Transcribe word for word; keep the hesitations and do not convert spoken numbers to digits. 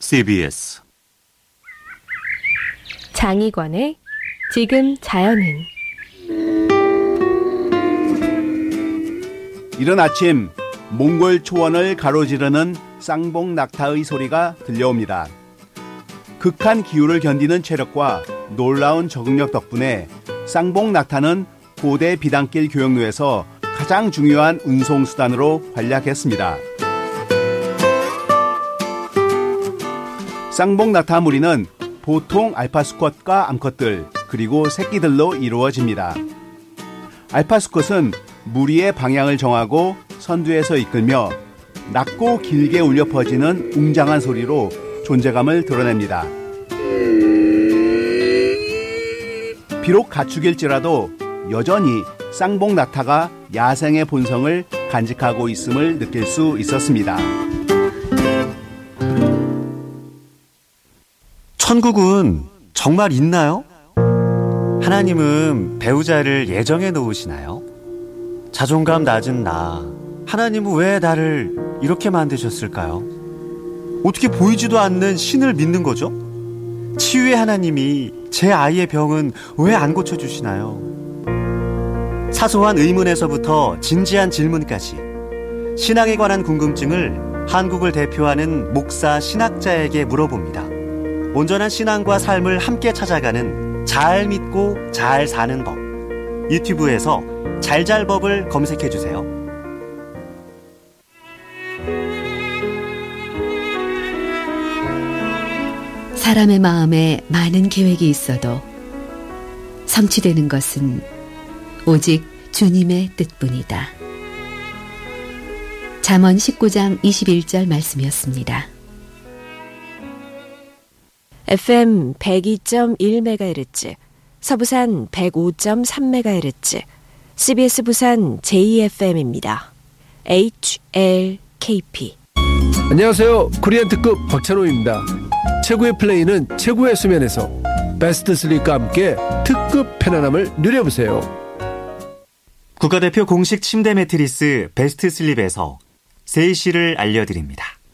씨비에스 장희관의 지금 자연은. 이른 아침 몽골 초원을 가로지르는 쌍봉 낙타의 소리가 들려옵니다. 극한 기후를 견디는 체력과 놀라운 적응력 덕분에 쌍봉 낙타는 고대 비단길 교역로에서 가장 중요한 운송수단으로 활약했습니다. 쌍봉 낙타 무리는 보통 알파수컷과 암컷들 그리고 새끼들로 이루어집니다. 알파수컷은 무리의 방향을 정하고 선두에서 이끌며 낮고 길게 울려 퍼지는 웅장한 소리로 존재감을 드러냅니다. 비록 가축일지라도 여전히 쌍봉 낙타가 야생의 본성을 간직하고 있음을 느낄 수 있었습니다. 천국은 정말 있나요? 하나님은 배우자를 예정해 놓으시나요? 자존감 낮은 나, 하나님은 왜 나를 이렇게 만드셨을까요? 어떻게 보이지도 않는 신을 믿는 거죠? 치유의 하나님이 제 아이의 병은 왜 안 고쳐주시나요? 사소한 의문에서부터 진지한 질문까지 신앙에 관한 궁금증을 한국을 대표하는 목사 신학자에게 물어봅니다. 온전한 신앙과 삶을 함께 찾아가는 잘 믿고 잘 사는 법. 유튜브에서 잘잘법을 검색해주세요. 사람의 마음에 많은 계획이 있어도 성취되는 것은 오직 주님의 뜻뿐이다. 잠언 십구 장 이십일 절 말씀이었습니다. 에프엠 백이 점 일 메가헤르츠, 서부산 백오 점 삼 메가헤르츠, 씨비에스 부산 제이 에프엠입니다. 에이치엘케이피. 안녕하세요. 코리안 특급 박찬호입니다. 최고의 플레이는 최고의 수면에서 베스트 슬립과 함께 특급 편안함을 누려보세요. 국가대표 공식 침대 매트리스 베스트 슬립에서 세일씨를 알려드립니다.